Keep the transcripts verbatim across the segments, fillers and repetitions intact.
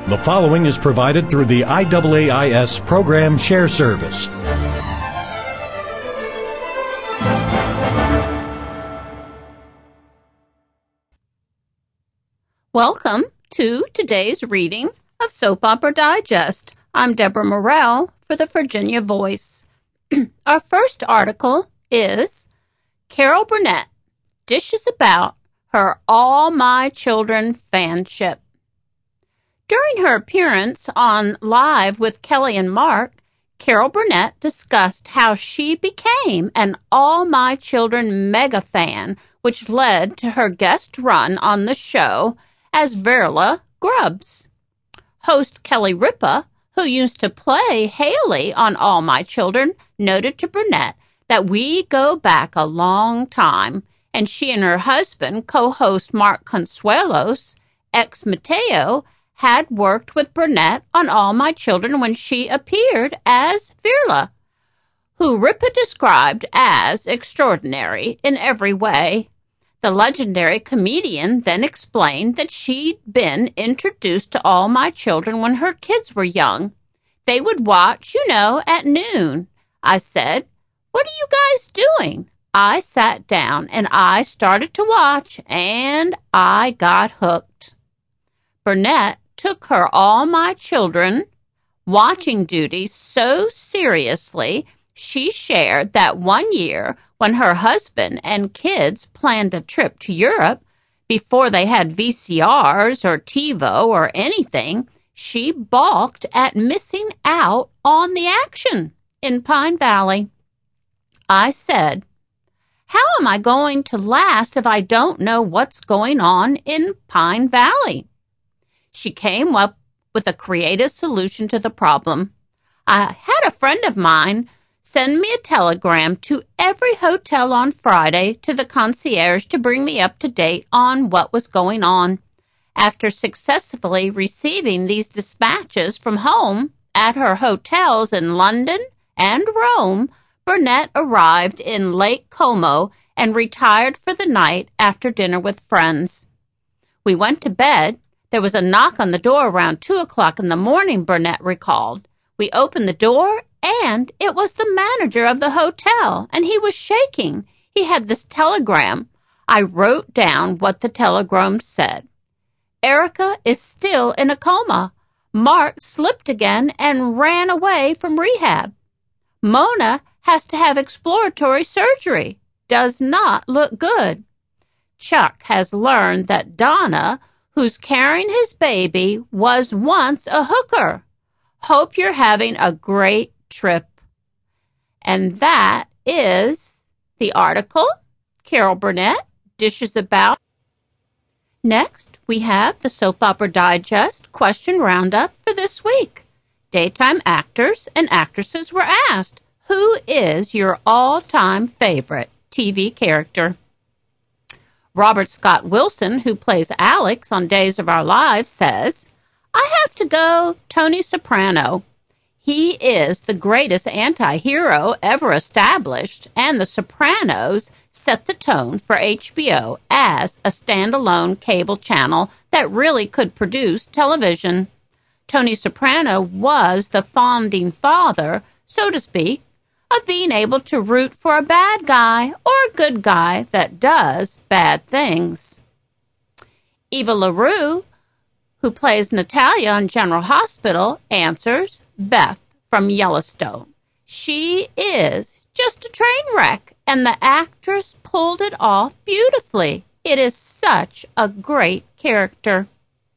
The following is provided through the I A A I S Program Share Service. Welcome to today's reading of Soap Opera Digest. I'm Deborah Morrell for the Virginia Voice. Our first article is Carol Burnett dishes about her All My Children fanship. During her appearance on Live with Kelly and Mark, Carol Burnett discussed how she became an All My Children mega fan, which led to her guest run on the show as Verla Grubbs. Host Kelly Ripa, who used to play Haley on All My Children, noted to Burnett that we go back a long time, and she and her husband, co-host Mark Consuelos, ex-Mateo, had worked with Burnett on All My Children when she appeared as Verla, who Ripa described as extraordinary in every way. The legendary comedian then explained that she'd been introduced to All My Children when her kids were young. They would watch, you know, at noon. I said, "What are you guys doing?" I sat down and I started to watch, and I got hooked. Burnett took her All My Children watching duty so seriously, she shared that one year when her husband and kids planned a trip to Europe, before they had V C Rs or TiVo or anything, she balked at missing out on the action in Pine Valley. I said, "How am I going to last if I don't know what's going on in Pine Valley?" She came up with a creative solution to the problem. I had a friend of mine send me a telegram to every hotel on Friday to the concierge to bring me up to date on what was going on. After successfully receiving these dispatches from home at her hotels in London and Rome, Burnett arrived in Lake Como and retired for the night after dinner with friends. We went to bed. There was a knock on the door around two o'clock in the morning, Burnett recalled. We opened the door, and it was the manager of the hotel, and he was shaking. He had this telegram. I wrote down what the telegram said. "Erica is still in a coma. Mark slipped again and ran away from rehab. Mona has to have exploratory surgery. Does not look good. Chuck has learned that Donna, who's carrying his baby, was once a hooker. Hope you're having a great trip." And that is the article Carol Burnett dishes about. Next, we have the Soap Opera Digest question roundup for this week. Daytime actors and actresses were asked, who is your all-time favorite T V character? Robert Scott Wilson, who plays Alex on Days of Our Lives, says, "I have to go Tony Soprano. He is the greatest anti-hero ever established, and The Sopranos set the tone for H B O as a standalone cable channel that really could produce television. Tony Soprano was the founding father, so to speak, of being able to root for a bad guy or a good guy that does bad things." Eva LaRue, who plays Natalia on General Hospital, answers, Beth from Yellowstone. She is just a train wreck, and the actress pulled it off beautifully. It is such a great character.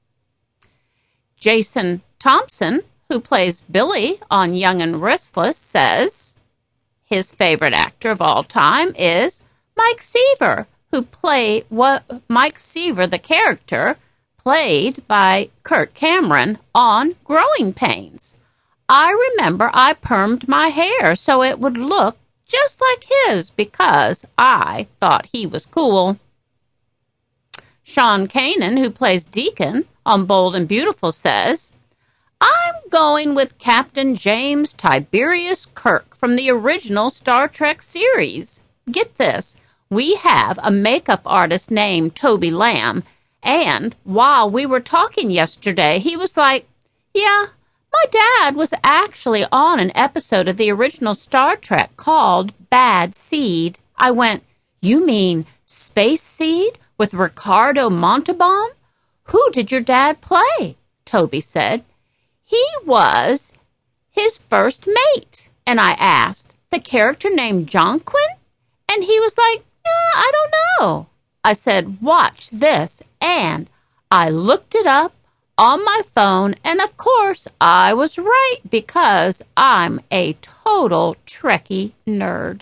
Jason Thompson, who plays Billy on Young and Restless, says his favorite actor of all time is Mike Seaver, who played what Mike Seaver, the character, played by Kirk Cameron on Growing Pains. I remember I permed my hair so it would look just like his because I thought he was cool. Sean Kanan, who plays Deacon on Bold and Beautiful, says, I'm going with Captain James Tiberius Kirk from the original Star Trek series. Get this, we have a makeup artist named Toby Lamb, and while we were talking yesterday, he was like, Yeah, my dad was actually on an episode of the original Star Trek called Bad Seed. I went, you mean Space Seed with Ricardo Montalban? Who did your dad play? Toby said. He was his first mate. And I asked, the character named Jonquin? And he was like, yeah, I don't know. I said, watch this. And I looked it up on my phone, and of course, I was right because I'm a total Trekkie nerd.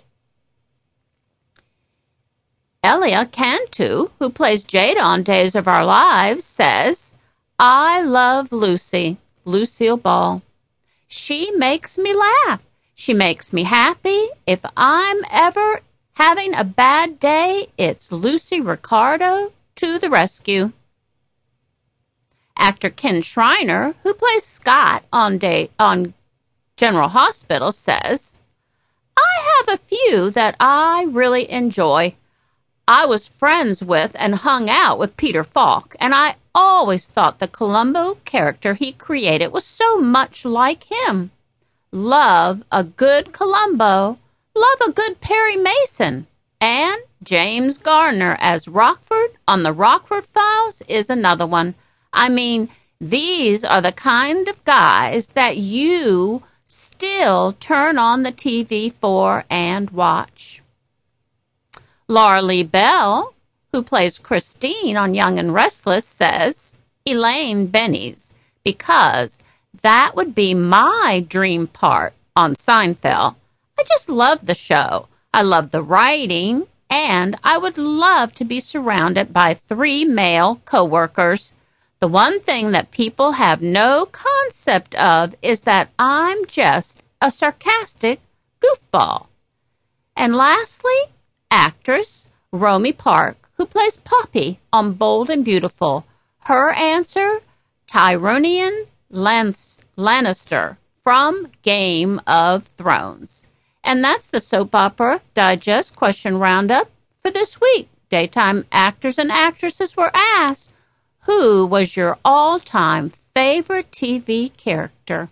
Elia Cantu, who plays Jada on Days of Our Lives, says, I love Lucy, Lucille Ball. She makes me laugh. She makes me happy. If I'm ever having a bad day, it's Lucy Ricardo to the rescue. Actor Ken Shriner, who plays Scott on, day, on General Hospital, says, I have a few that I really enjoy. I was friends with and hung out with Peter Falk, and I always thought the Columbo character he created was so much like him. Love a good Columbo, love a good Perry Mason, and James Garner as Rockford on the Rockford Files is another one. I mean, these are the kind of guys that you still turn on the T V for and watch. Laura Lee Bell, who plays Christine on Young and Restless, says, Elaine Benny's, because that would be my dream part on Seinfeld. I just love the show. I love the writing, and I would love to be surrounded by three male coworkers. The one thing that people have no concept of is that I'm just a sarcastic goofball. And lastly, actress Romy Park, who plays Poppy on Bold and Beautiful. Her answer, Tyrone Lance- Lannister from Game of Thrones. And that's the Soap Opera Digest question roundup for this week. Daytime actors and actresses were asked, who was your all-time favorite T V character?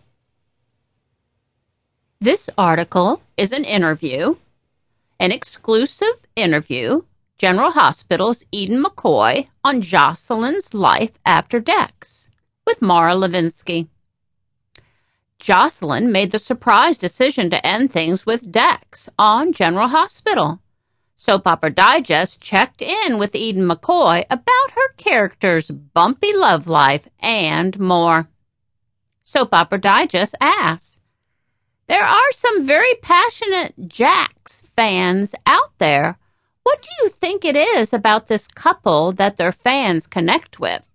This article is an interview, an exclusive interview, General Hospital's Eden McCoy on Jocelyn's life after Dex, with Mara Levinsky. Jocelyn made the surprise decision to end things with Dex on General Hospital. Soap Opera Digest checked in with Eden McCoy about her character's bumpy love life and more. Soap Opera Digest asks, there are some very passionate Jax fans out there. What do you think it is about this couple that their fans connect with?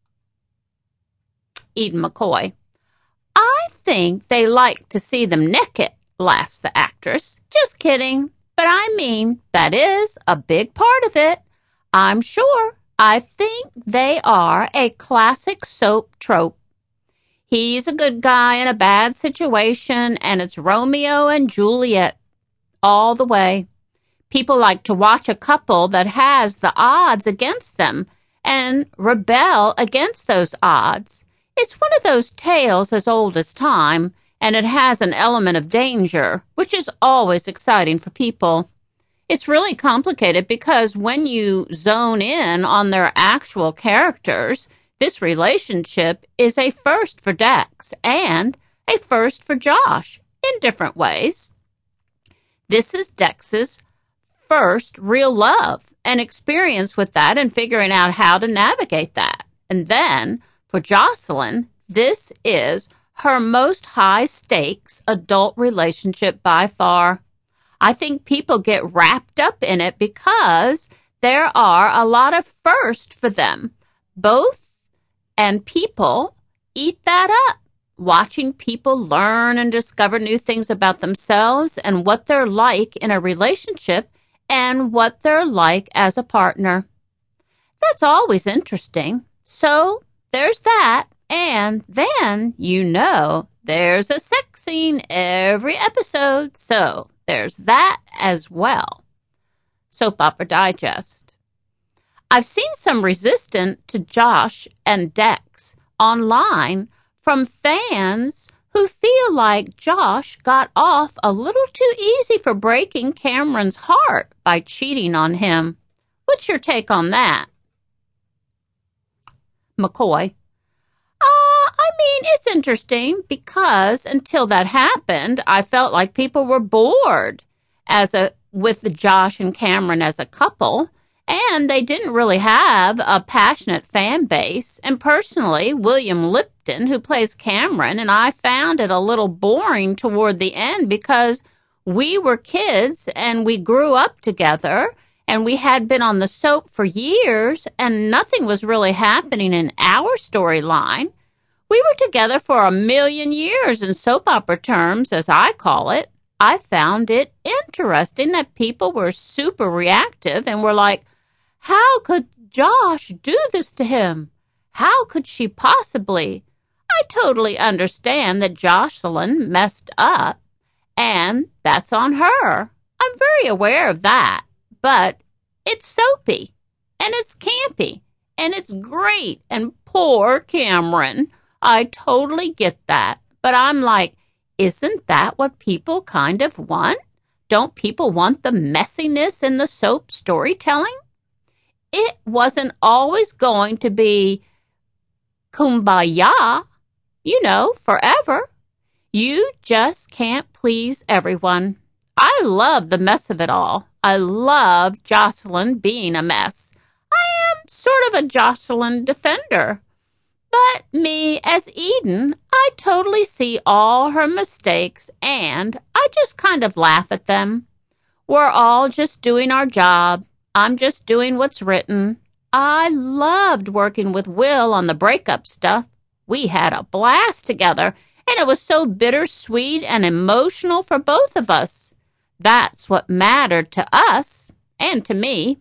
Eden McCoy, I think they like to see them naked, laughs the actress. Just kidding. But I mean, that is a big part of it. I'm sure. I think they are a classic soap trope. He's a good guy in a bad situation, and it's Romeo and Juliet all the way. People like to watch a couple that has the odds against them and rebel against those odds. It's one of those tales as old as time, and it has an element of danger, which is always exciting for people. It's really complicated because when you zone in on their actual characters, this relationship is a first for Dex and a first for Josh in different ways. This is Dex's first real love and experience with that and figuring out how to navigate that. And then for Jocelyn, this is her most high-stakes adult relationship by far. I think people get wrapped up in it because there are a lot of firsts for them. Both and people eat that up, watching people learn and discover new things about themselves and what they're like in a relationship and what they're like as a partner. That's always interesting. So there's that. And then, you know, there's a sex scene every episode, so there's that as well. Soap Opera Digest. I've seen some resistance to Josh and Dex online from fans who feel like Josh got off a little too easy for breaking Cameron's heart by cheating on him. What's your take on that? McCoy. Uh, I mean, it's interesting because until that happened, I felt like people were bored as a with the Josh and Cameron as a couple, and they didn't really have a passionate fan base. And personally, William Lipton, who plays Cameron, and I found it a little boring toward the end because we were kids and we grew up together and we had been on the soap for years and nothing was really happening in our storyline. We were together for a million years in soap opera terms, as I call it. I found it interesting that people were super reactive and were like, how could Josh do this to him? How could she possibly? I totally understand that Jocelyn messed up, and that's on her. I'm very aware of that, but it's soapy, and it's campy, and it's great, and poor Cameron. I totally get that, but I'm like, isn't that what people kind of want? Don't people want the messiness in the soap storytelling? It wasn't always going to be kumbaya, you know, forever. You just can't please everyone. I love the mess of it all. I love Jocelyn being a mess. I am sort of a Jocelyn defender. But me, as Eden, I totally see all her mistakes, and I just kind of laugh at them. We're all just doing our job. I'm just doing what's written. I loved working with Will on the breakup stuff. We had a blast together, and it was so bittersweet and emotional for both of us. That's what mattered to us, and to me.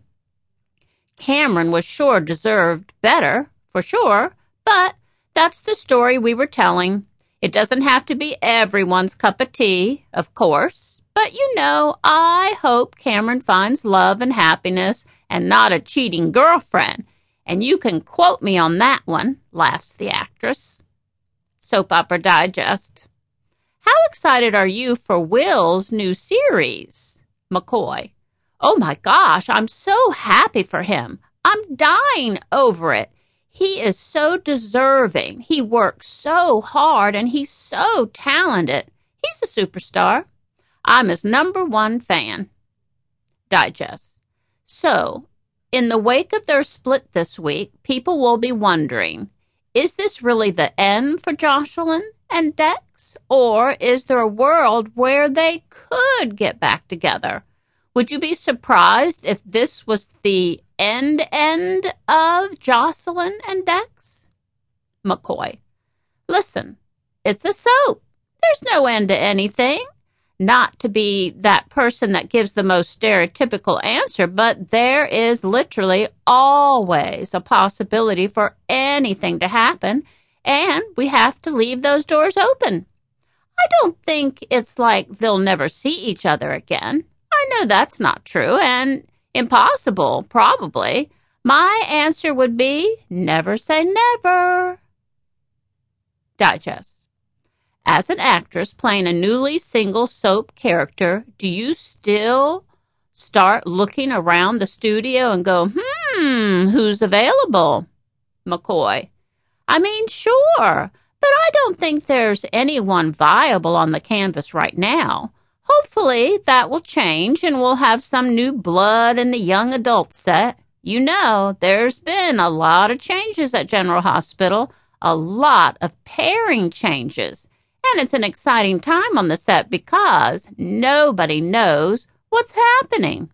Cameron was sure deserved better, for sure. But that's the story we were telling. It doesn't have to be everyone's cup of tea, of course. But you know, I hope Cameron finds love and happiness and not a cheating girlfriend. And you can quote me on that one, laughs the actress. Soap Opera Digest. How excited are you for Will's new series? McCoy. Oh my gosh, I'm so happy for him. I'm dying over it. He is so deserving. He works so hard, and he's so talented. He's a superstar. I'm his number one fan. Digest. So, in the wake of their split this week, people will be wondering, is this really the end for Jocelyn and Dex? Or is there a world where they could get back together? Would you be surprised if this was the end end of Jocelyn and Dex? McCoy. Listen, it's a soap. There's no end to anything. Not to be that person that gives the most stereotypical answer, but there is literally always a possibility for anything to happen, and we have to leave those doors open. I don't think it's like they'll never see each other again. I know that's not true, and impossible, probably. My answer would be, never say never. Digest. As an actress playing a newly single soap character, do you still start looking around the studio and go, hmm, who's available? McCoy. I mean, sure, but I don't think there's anyone viable on the canvas right now. Hopefully that will change and we'll have some new blood in the young adult set. You know, there's been a lot of changes at General Hospital, a lot of pairing changes. And it's an exciting time on the set because nobody knows what's happening.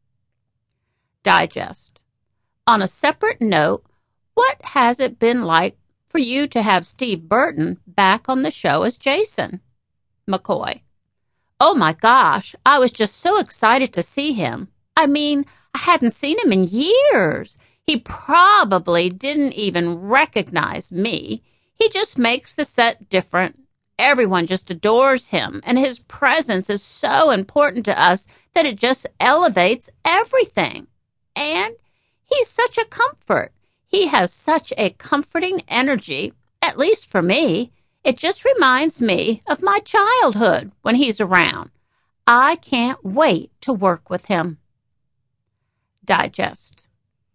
Digest. On a separate note, what has it been like for you to have Steve Burton back on the show as Jason? McCoy. Oh my gosh, I was just so excited to see him. I mean, I hadn't seen him in years. He probably didn't even recognize me. He just makes the set different. Everyone just adores him, and his presence is so important to us that it just elevates everything. And he's such a comfort. He has such a comforting energy, at least for me. It just reminds me of my childhood when he's around. I can't wait to work with him. Digest.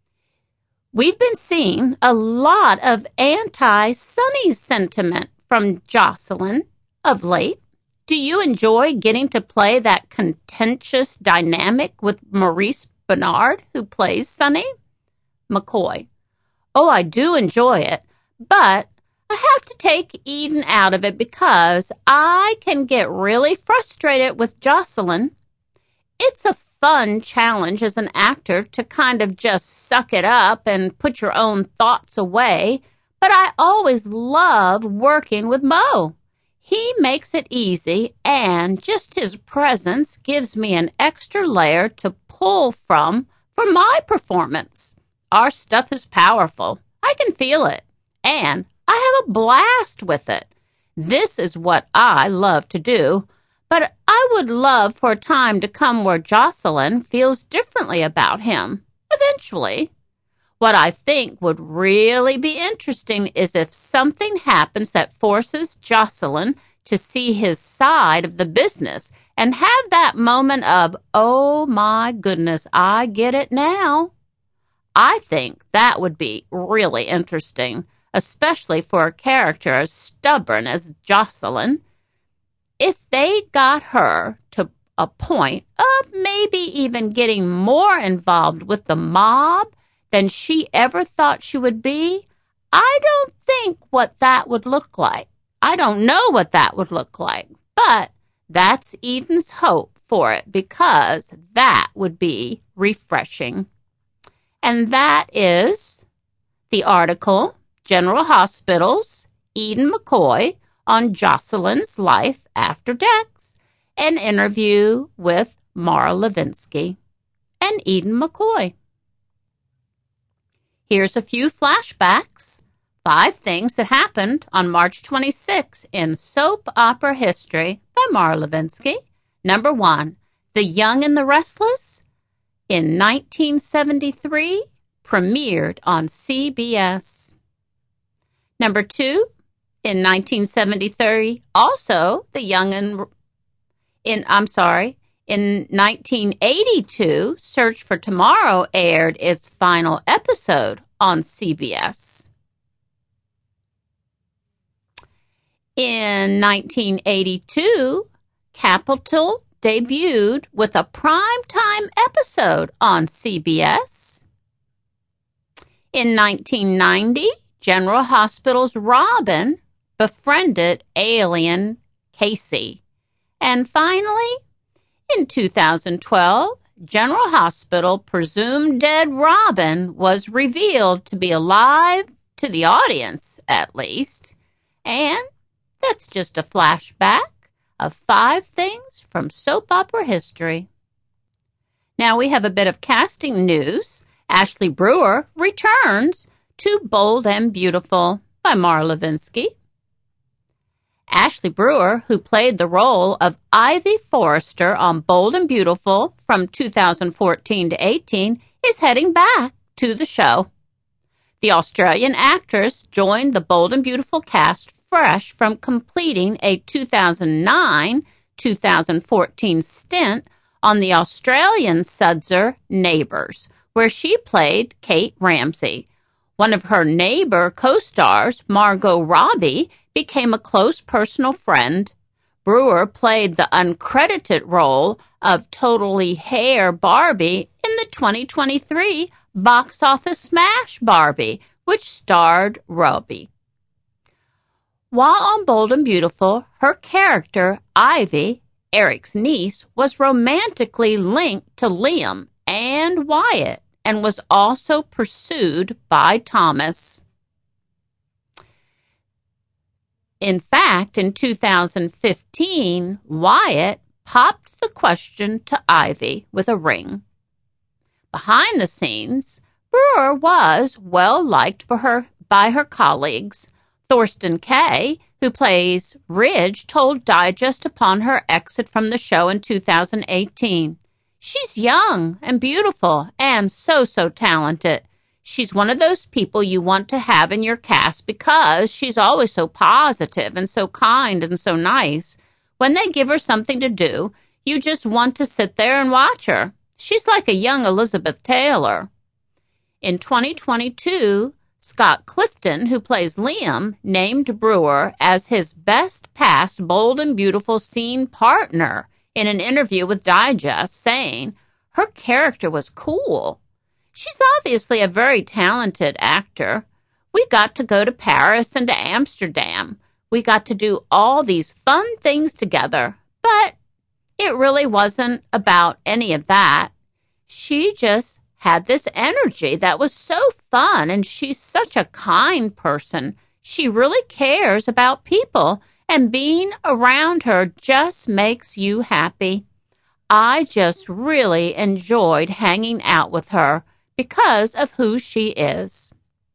We've been seeing a lot of anti-Sonny sentiment from Jocelyn of late. Do you enjoy getting to play that contentious dynamic with Maurice Benard, who plays Sonny? McCoy. Oh, I do enjoy it, but I have to take Eden out of it because I can get really frustrated with Jocelyn. It's a fun challenge as an actor to kind of just suck it up and put your own thoughts away, but I always love working with Mo. He makes it easy, and just his presence gives me an extra layer to pull from for my performance. Our stuff is powerful. I can feel it, and I have a blast with it. This is what I love to do, but I would love for a time to come where Jocelyn feels differently about him, eventually. What I think would really be interesting is if something happens that forces Jocelyn to see his side of the business and have that moment of, oh my goodness, I get it now. I think that would be really interesting, especially for a character as stubborn as Jocelyn. If they got her to a point of maybe even getting more involved with the mob than she ever thought she would be, I don't think what that would look like. I don't know what that would look like, but that's Eden's hope for it because that would be refreshing. And that is the article, General Hospital's Eden McCoy on Jocelyn's life after Dex, an interview with Mara Levinsky and Eden McCoy. Here's a few flashbacks, five things that happened on March twenty-sixth in soap opera history by Mara Levinsky. Number one, The Young and the Restless in nineteen seventy-three premiered on C B S. Number two, in nineteen seventy-three, also The Young and in I'm sorry, in nineteen eighty-two, Search for Tomorrow aired its final episode on C B S. In nineteen eighty-two, Capital debuted with a primetime episode on C B S. In nineteen ninety, General Hospital's Robin befriended alien Casey. And finally, in two thousand twelve, General Hospital presumed dead Robin was revealed to be alive, to the audience at least. And that's just a flashback of five things from soap opera history. Now we have a bit of casting news. Ashley Brewer returns to Bold and Beautiful by Mara Levinsky. Ashley Brewer, who played the role of Ivy Forrester on Bold and Beautiful from two thousand fourteen to eighteen, is heading back to the show. The Australian actress joined the Bold and Beautiful cast fresh from completing a two thousand nine to two thousand fourteen stint on the Australian Sudzer Neighbours, where she played Kate Ramsey. One of her Neighbour co-stars, Margot Robbie, became a close personal friend. Brewer played the uncredited role of Totally Hair Barbie in the twenty twenty-three box office smash Barbie, which starred Robbie. While on Bold and Beautiful, her character, Ivy, Eric's niece, was romantically linked to Liam and Wyatt and was also pursued by Thomas. In fact, in two thousand fifteen, Wyatt popped the question to Ivy with a ring. Behind the scenes, Brewer was well liked by her, by her colleagues. Thorsten Kaye, who plays Ridge, told Digest upon her exit from the show in two thousand eighteen, "She's young and beautiful and so, so talented. She's one of those people you want to have in your cast because she's always so positive and so kind and so nice. When they give her something to do, you just want to sit there and watch her. She's like a young Elizabeth Taylor. In twenty twenty-two, Scott Clifton, who plays Liam, named Brewer as his best past Bold and Beautiful scene partner in an interview with Digest, saying her character was cool. She's obviously a very talented actor. We got to go to Paris and to Amsterdam. We got to do all these fun things together, but it really wasn't about any of that. She just had this energy that was so fun, and she's such a kind person. She really cares about people, and being around her just makes you happy. I just really enjoyed hanging out with her because of who she is.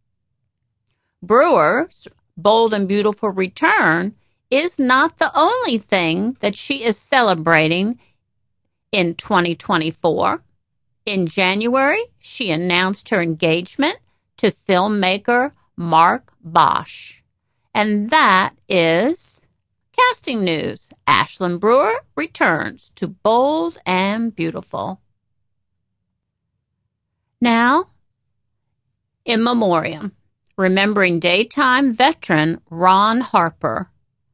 Brewer's Bold and Beautiful return is not the only thing that she is celebrating in twenty twenty-four. In January, she announced her engagement to filmmaker Mark Bosch. And that is casting news. Ashlyn Brewer returns to Bold and Beautiful. Now, in memoriam, remembering daytime veteran Ron Harper.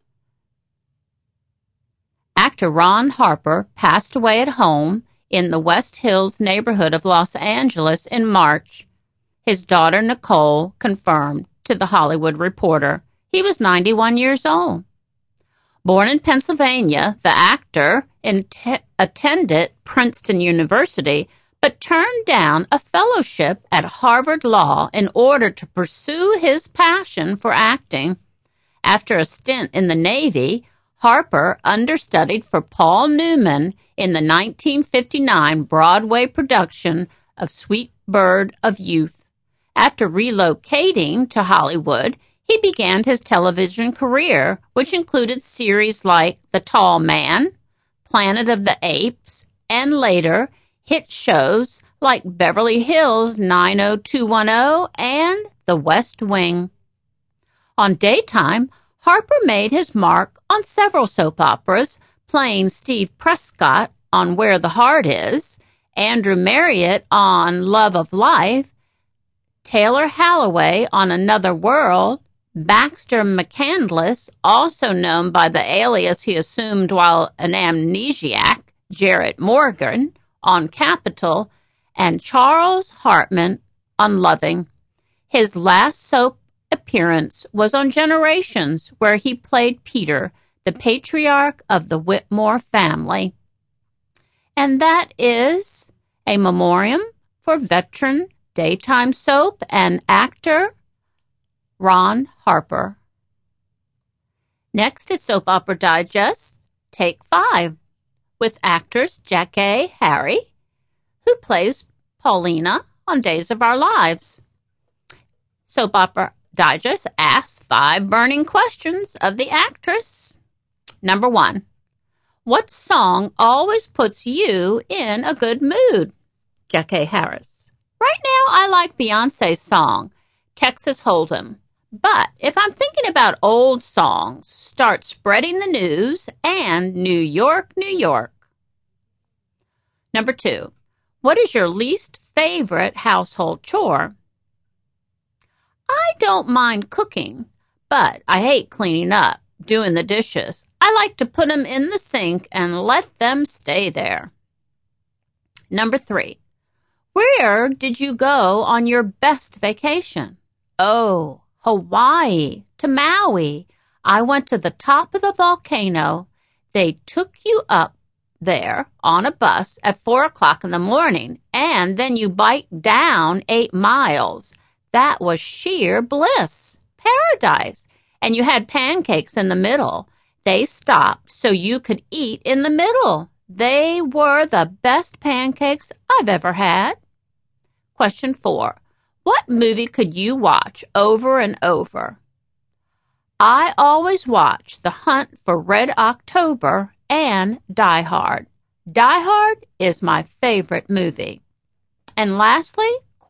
Actor Ron Harper passed away at home in the West Hills neighborhood of Los Angeles in March. His daughter Nicole confirmed to The Hollywood Reporter he was ninety-one years old. Born in Pennsylvania, the actor int- attended Princeton University but turned down a fellowship at Harvard Law in order to pursue his passion for acting. After a stint in the Navy, Harper understudied for Paul Newman in the nineteen fifty-nine Broadway production of Sweet Bird of Youth. After relocating to Hollywood, he began his television career, which included series like The Tall Man, Planet of the Apes, and later hit shows like Beverly Hills nine oh two one oh and The West Wing. On daytime, Harper made his mark on several soap operas, playing Steve Prescott on Where the Heart Is, Andrew Marriott on Love of Life, Taylor Holloway on Another World, Baxter McCandless, also known by the alias he assumed while an amnesiac, Jarrett Morgan, on Capitol, and Charles Hartman on Loving. His last soap appearance was on Generations, where he played Peter, the patriarch of the Whitmore family. And that is a memoriam for veteran daytime soap and actor Ron Harper. Next is Soap Opera Digest, Take Five, with actors Jackée Harry, who plays Paulina on Days of Our Lives. Soap Opera Digest asks five burning questions of the actress. Number one, what song always puts you in a good mood? Jackée Harris. Right now, I like Beyonce's song, Texas Hold'em. But if I'm thinking about old songs, start Spreading the News and New York, New York. Number two, what is your least favorite household chore? I don't mind cooking, but I hate cleaning up, doing the dishes. I like to put them in the sink and let them stay there. Number three, where did you go on your best vacation? Oh, Hawaii, to Maui. I went to the top of the volcano. They took you up there on a bus at four o'clock in the morning, and then you bike down eight miles. That was sheer bliss, paradise. And you had pancakes in the middle. They stopped so you could eat in the middle. They were the best pancakes I've ever had. Question four. What movie could you watch over and over? I always watch The Hunt for Red October and Die Hard. Die Hard is my favorite movie. And lastly,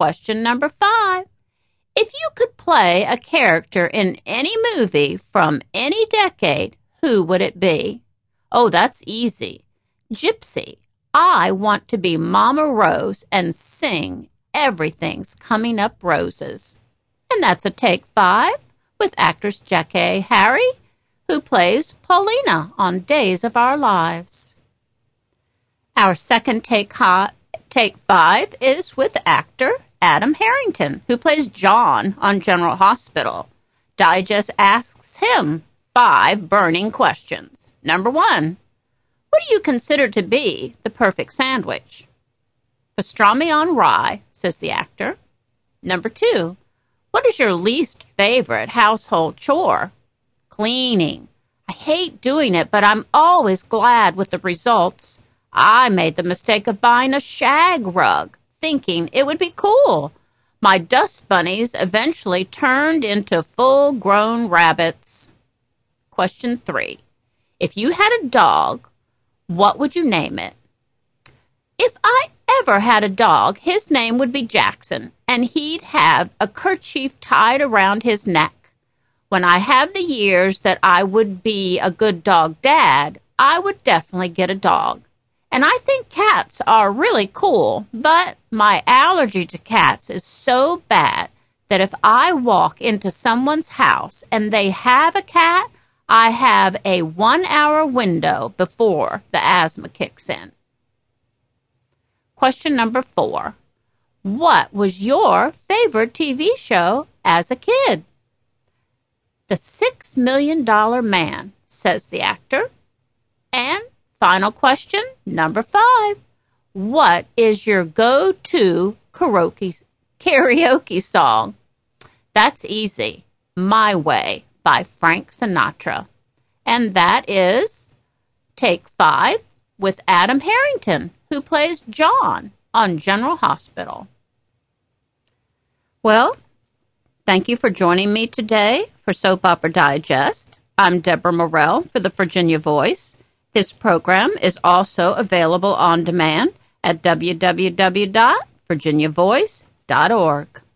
Question number five. If you could play a character in any movie from any decade, who would it be? Oh, that's easy. Gypsy. I want to be Mama Rose and sing Everything's Coming Up Roses. And that's a take five with actress Jackée Harry, who plays Paulina on Days of Our Lives. Our second take, hot, take five is with actor Adam Harrington, who plays John on General Hospital. Digest asks him five burning questions. Number one, what do you consider to be the perfect sandwich? Pastrami on rye, says the actor. Number two, what is your least favorite household chore? Cleaning. I hate doing it, but I'm always glad with the results. I made the mistake of buying a shag rug, thinking it would be cool. My dust bunnies eventually turned into full-grown rabbits. Question three. If you had a dog, what would you name it? If I ever had a dog, his name would be Jackson, and he'd have a kerchief tied around his neck. When I have the years that I would be a good dog dad, I would definitely get a dog. And I think cats are really cool, but my allergy to cats is so bad that if I walk into someone's house and they have a cat, I have a one-hour window before the asthma kicks in. Question number four. What was your favorite T V show as a kid? The Six Million Dollar Man, says the actor. And final question, number five. What is your go-to karaoke, karaoke song? That's easy. My Way by Frank Sinatra. And that is take five with Adam Harrington, who plays John on General Hospital. Well, thank you for joining me today for Soap Opera Digest. I'm Deborah Morell for the Virginia Voice. This program is also available on demand at w w w dot virginia voice dot org.